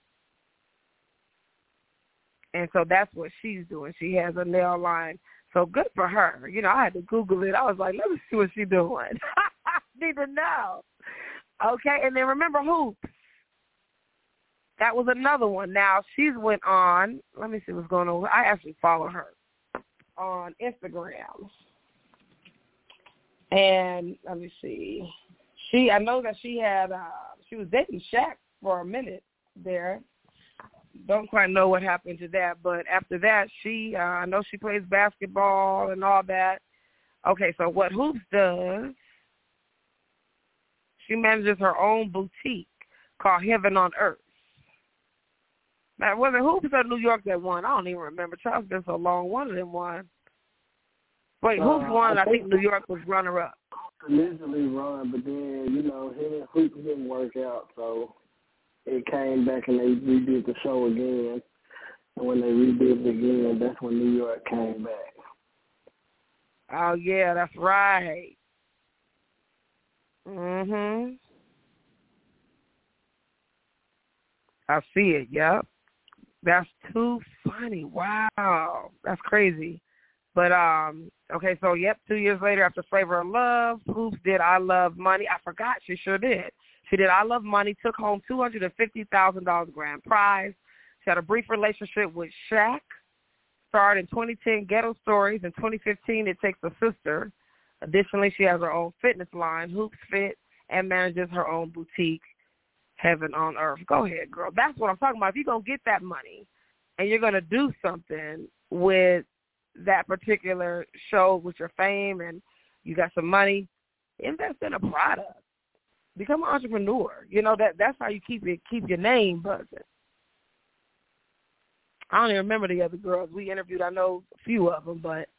And so that's what she's doing. She has a nail line. So good for her. You know, I had to Google it. I was like, let me see what she's doing. I need to know. Okay, and then remember Hoops. That was another one. Now, she's went on. Let me see what's going on. I actually follow her on Instagram. And let me see. She, I know that she had, uh, she was dating Shaq for a minute there. Don't quite know what happened to that, but after that, she, uh, I know she plays basketball and all that. Okay, so what Hoops does, she manages her own boutique called Heaven on Earth. Now, was it Hoops or New York that won? I don't even remember. Charles been so long. One of them won. Wait, Hoops uh, won. I, I think, think New York was runner-up. Initially run, but then, you know, him and Hoops didn't work out, so it came back and they redid the show again. And when they redid it again, that's when New York came back. Oh, yeah, that's right. Mm-hmm. I see it, yep. That's too funny. Wow. That's crazy. But, um, okay, so, yep, two years later after Flavor of Love, Hoops did I Love Money. I forgot she sure did. She did I Love Money, took home two hundred fifty thousand dollars grand prize. She had a brief relationship with Shaq. Starred in twenty ten Ghetto Stories. In twenty fifteen, It Takes a Sister. Additionally, she has her own fitness line, Hoops Fit, and manages her own boutique, Heaven on Earth. Go ahead, girl. That's what I'm talking about. If you're going to get that money and you're going to do something with that particular show, with your fame, and you got some money, invest in a product. Become an entrepreneur. You know, that that's how you keep it, keep your name buzzing. I don't even remember the other girls we interviewed. I know a few of them, but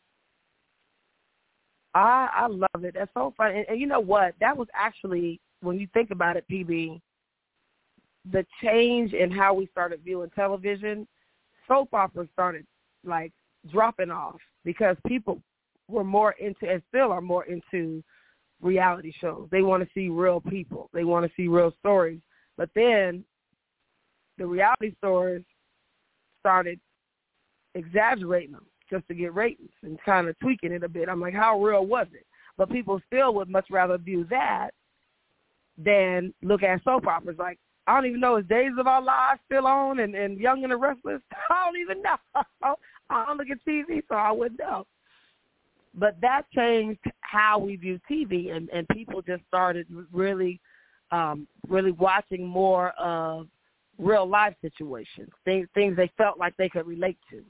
I I love it. That's so fun. And, and you know what? That was actually, when you think about it, P B, the change in how we started viewing television. Soap operas started, like, dropping off because people were more into, and still are more into, reality shows. They want to see real people. They want to see real stories. But then the reality stars started exaggerating them just to get ratings and kind of tweaking it a bit. I'm like, how real was it? But people still would much rather view that than look at soap operas. Like, I don't even know, is Days of Our Lives still on and, and Young and the Restless? I don't even know. I don't look at T V, so I wouldn't know. But that changed how we view T V, and, and people just started really, um, really watching more of real life situations, things, things they felt like they could relate to.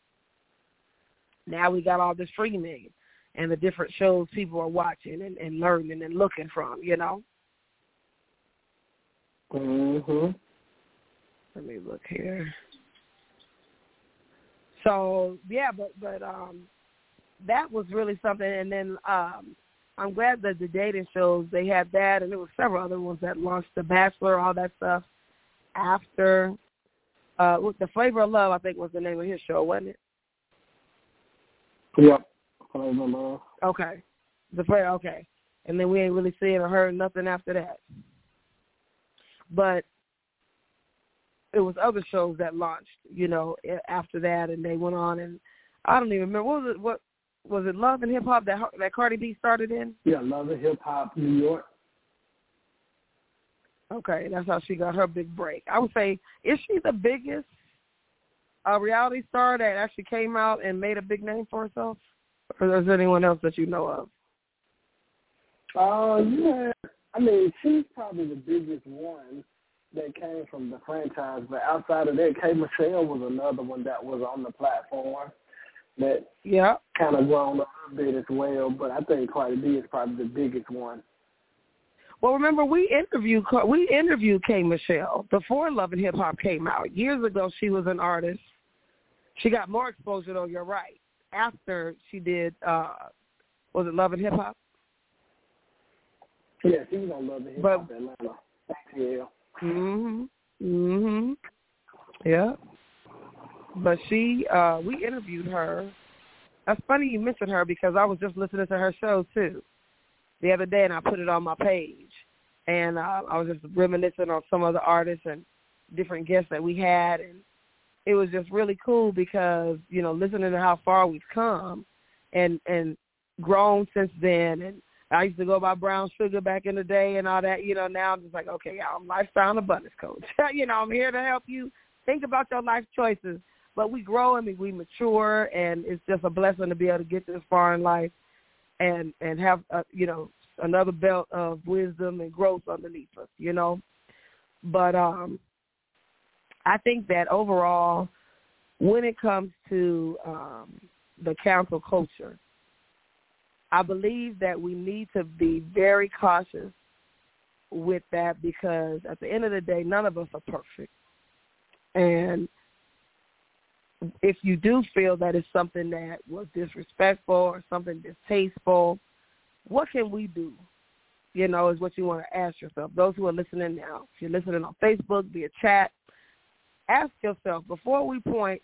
Now we got all the streaming and the different shows people are watching and, and learning and looking from, you know. Mhm. Let me look here. So yeah, but but um, that was really something. And then um, I'm glad that the dating shows, they had that, and there were several other ones that launched, The Bachelor, all that stuff. After uh, The Flavor of Love, I think was the name of his show, wasn't it? Yep. Flavor of Love. Okay. The Flavor. Okay. And then we ain't really seen or heard nothing after that. But it was other shows that launched, you know, after that, and they went on, and I don't even remember, what was it, what was it, Love and Hip Hop that that Cardi B started in? Yeah, Love and Hip Hop New York. Okay, that's how she got her big break. I would say, is she the biggest uh, reality star that actually came out and made a big name for herself? Or is there anyone else that you know of? Uh, yeah, I mean, she's probably the biggest one that came from the franchise. But outside of that, K. Michelle was another one that was on the platform that yeah. kind of grown a little bit as well. But I think Cardi B is probably the biggest one. Well, remember, we interviewed we interviewed K. Michelle before Love and Hip Hop came out. Years ago, she was an artist. She got more exposure, though, you're right, after she did, uh, was it Love and Hip Hop? Yeah, she was on Love and Hip Hop Atlanta. Yeah. Mm-hmm. Mm-hmm. Yeah. But she, uh, we interviewed her. That's funny you mentioned her because I was just listening to her show, too, the other day, and I put it on my page. And uh, I was just reminiscing on some of the artists and different guests that we had. And it was just really cool because, you know, listening to how far we've come and, and grown since then. And I used to go by Brown Sugar back in the day and all that. You know, now I'm just like, okay, I'm lifestyle and abundance coach. You know, I'm here to help you think about your life choices. But we grow and we mature, and it's just a blessing to be able to get this far in life and, and have, uh, you know, another belt of wisdom and growth underneath us, you know. But um, I think that overall, when it comes to um, the cancel culture, I believe that we need to be very cautious with that because at the end of the day, none of us are perfect. And if you do feel that it's something that was disrespectful or something distasteful, what can we do? You know, is what you want to ask yourself. Those who are listening now, if you're listening on Facebook, via chat, ask yourself, before we point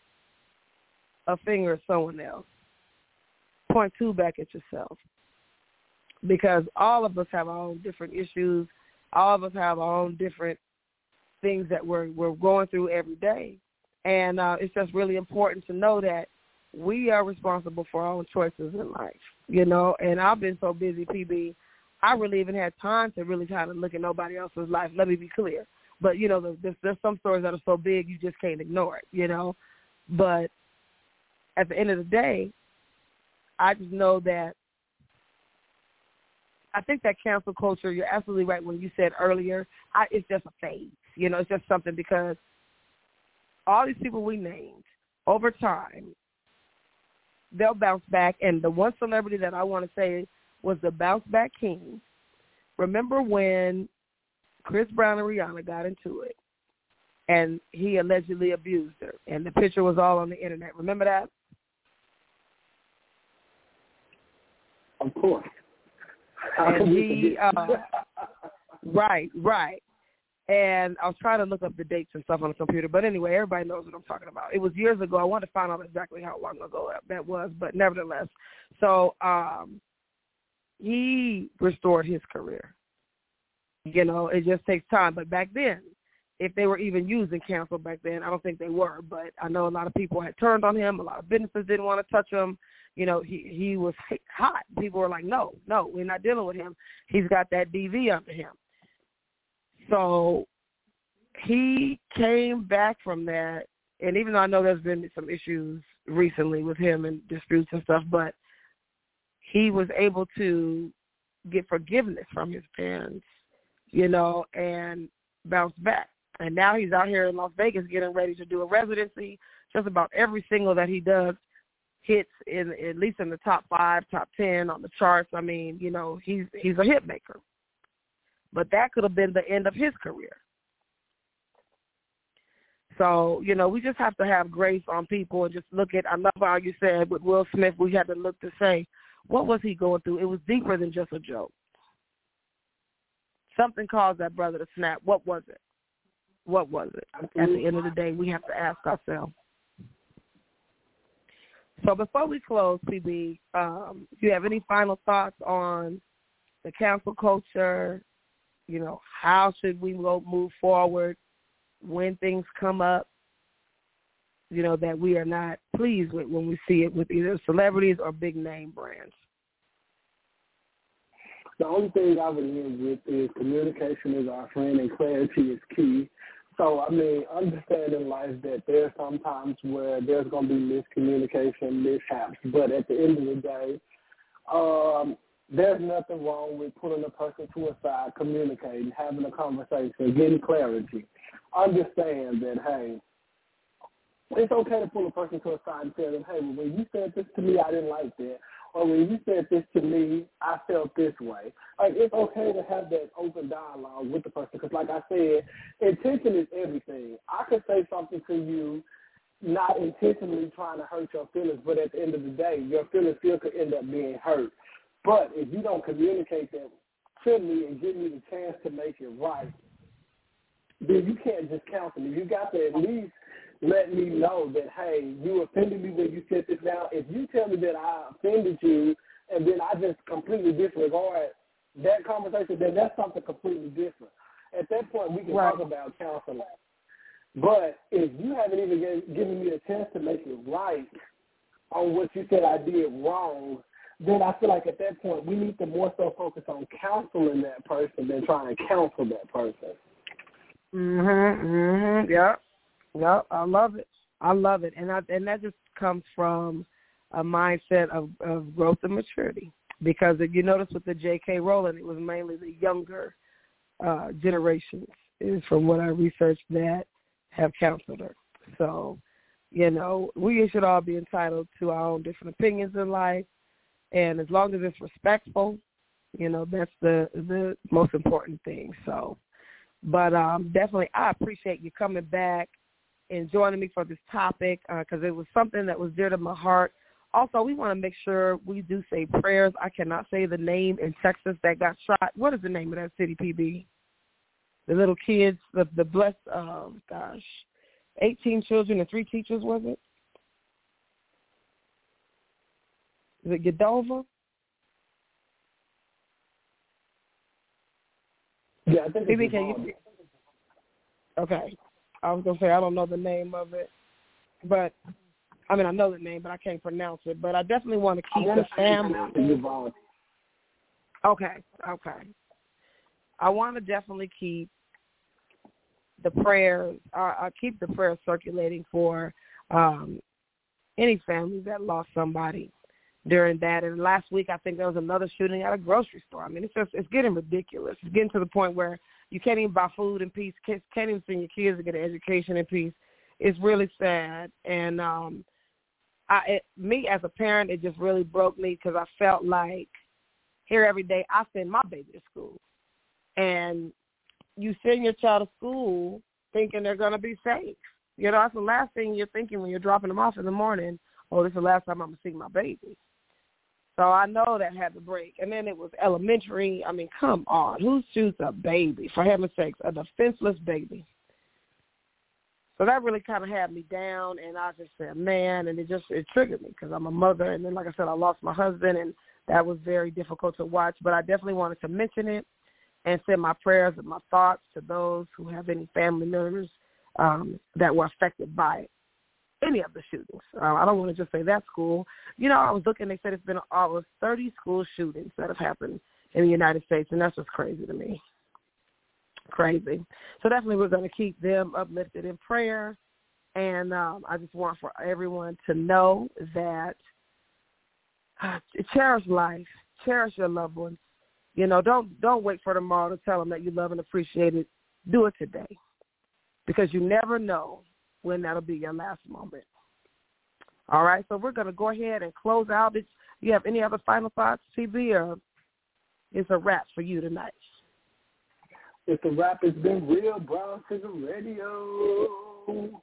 a finger at someone else, point two back at yourself. because all of us have our own different issues. All of us have our own different things that we're, we're going through every day. And uh, it's just really important to know that we are responsible for our own choices in life, you know. And I've been so busy, P B, I really even had time to really try to look at nobody else's life. Let me be clear. But, you know, there's, there's some stories that are so big you just can't ignore it, you know. But at the end of the day, I just know that I think that cancel culture, you're absolutely right when you said earlier, I, it's just a phase. You know, it's just something because all these people we named, over time, they'll bounce back. And the one celebrity that I want to say was the bounce back king. Remember when Chris Brown and Rihanna got into it and he allegedly abused her and the picture was all on the internet? Remember that? Of course. And he, uh, right, right. And I was trying to look up the dates and stuff on the computer. But anyway, everybody knows what I'm talking about. It was years ago. I wanted to find out exactly how long ago that was, but nevertheless. So um, he restored his career. You know, it just takes time. But back then, if they were even using cancel back then, I don't think they were. But I know a lot of people had turned on him. A lot of businesses didn't want to touch him. You know, he, he was hot. People were like, no, no, we're not dealing with him. He's got that D V under him. So he came back from that, and even though I know there's been some issues recently with him and disputes and stuff, but he was able to get forgiveness from his fans, you know, and bounce back. And now he's out here in Las Vegas getting ready to do a residency. Just about every single that he does hits in at least in the top five, top ten on the charts. I mean, you know, he's he's a hit maker. But that could have been the end of his career. So, you know, we just have to have grace on people and just look at, I love how you said with Will Smith, we had to look to say, what was he going through? It was deeper than just a joke. Something caused that brother to snap. What was it? What was it? At the end of the day, we have to ask ourselves. So before we close, P B, um, do you have any final thoughts on the cancel culture? You know, how should we go move forward when things come up, you know, that we are not pleased with when we see it with either celebrities or big name brands? The only thing I would end with is communication is our friend and clarity is key. So, I mean, understand in life that there's sometimes where there's going to be miscommunication, mishaps, but at the end of the day, um, there's nothing wrong with putting a person to a side, communicating, having a conversation, getting clarity. Understand that, hey, it's okay to pull a person to a side and tell them, hey, well, when you said this to me, I didn't like that. Or when you said this to me, I felt this way. Like, it's okay to have that open dialogue with the person because, like I said, intention is everything. I could say something to you not intentionally trying to hurt your feelings, but at the end of the day, your feelings still could end up being hurt. But if you don't communicate that to me and give me the chance to make it right, then you can't just counsel me. You got to at least let me know that, hey, you offended me when you said this. Now, if you tell me that I offended you and then I just completely disregard that conversation, then that's something completely different. At that point, we can right. talk about counseling. But if you haven't even given me a chance to make it right on what you said I did wrong, then I feel like at that point we need to more so focus on counseling that person than trying to counsel that person. Mhm, mhm. Yep, yep. I love it. I love it, and I, and that just comes from a mindset of, of growth and maturity. Because if you notice with the J K. Rowling, it was mainly the younger uh, generations, is from what I researched, that have counseled her. So, you know, we should all be entitled to our own different opinions in life. And as long as it's respectful, you know, that's the the most important thing. So, but um, definitely I appreciate you coming back and joining me for this topic because uh, it was something that was dear to my heart. Also, we want to make sure we do say prayers. I cannot say the name in Texas that got shot. What is the name of that city, P B? The little kids, the, the blessed, uh, gosh, eighteen children and three teachers, was it? Is it Godova? Yeah, I think it's P B, can you? Okay. I was going to say I don't know the name of it, but, I mean, I know the name, but I can't pronounce it. But I definitely want to keep the family. Okay, okay. I want to definitely keep the prayers, uh, I keep the prayers circulating for um, any family that lost somebody during that. And last week, I think there was another shooting at a grocery store. I mean, it's just, it's getting ridiculous. It's getting to the point where you can't even buy food in peace, can't, can't even send your kids to get an education in peace. It's really sad. And um, I, it, me as a parent, it just really broke me because I felt like here every day I send my baby to school. And you send your child to school thinking they're going to be safe. You know, that's the last thing you're thinking when you're dropping them off in the morning. Oh, this is the last time I'm going to see my baby. So I know that had to break. And then it was elementary. I mean, come on. Who shoots a baby, for heaven's sakes, a defenseless baby? So that really kind of had me down, and I just said, man, and it just it triggered me because I'm a mother. And then, like I said, I lost my husband, and that was very difficult to watch. But I definitely wanted to mention it and send my prayers and my thoughts to those who have any family members um, that were affected by it. Any of the shootings. Uh, I don't want to just say that school. You know, I was looking, they said it's been almost thirty school shootings that have happened in the United States, and that's just crazy to me. Crazy. So definitely we're going to keep them uplifted in prayer, and um, I just want for everyone to know that uh, cherish life, cherish your loved ones. You know, don't don't wait for tomorrow to tell them that you love and appreciate it. Do it today, because you never know when that'll be your last moment. All right, so we're going to go ahead and close out. Do you have any other final thoughts, P B, or it's a wrap for you tonight? It's a wrap. It's been real, Brown Sugar Radio.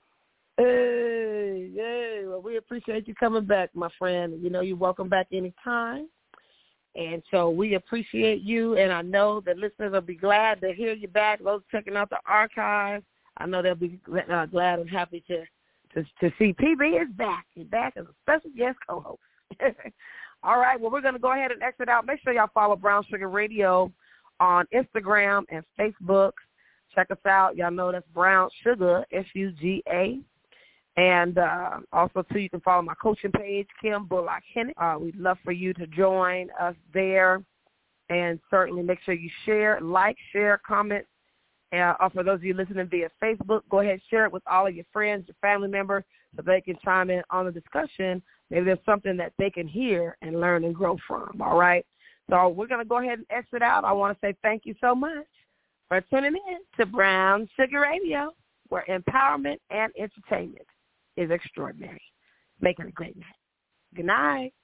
Hey, hey, well, we appreciate you coming back, my friend. You know, you're welcome back anytime. And so we appreciate you, and I know that listeners will be glad to hear you back. Those checking out the archives, I know they'll be uh, glad and happy to, to to see P B is back. He's back as a special guest co-host. All right, well, we're going to go ahead and exit out. Make sure y'all follow Brown Sugar Radio on Instagram and Facebook. Check us out. Y'all know that's Brown Sugar, S U G A. And uh, also, too, you can follow my coaching page, Kim Bullock-Hennett. Uh, we'd love for you to join us there. And certainly make sure you share, like, share, comment. Uh, or for those of you listening via Facebook, go ahead and share it with all of your friends, your family members, so they can chime in on the discussion. Maybe there's something that they can hear and learn and grow from, all right? So we're going to go ahead and exit out. I want to say thank you so much for tuning in to Brown Sugar Radio, where empowerment and entertainment is extraordinary. Make it a great night. Good night.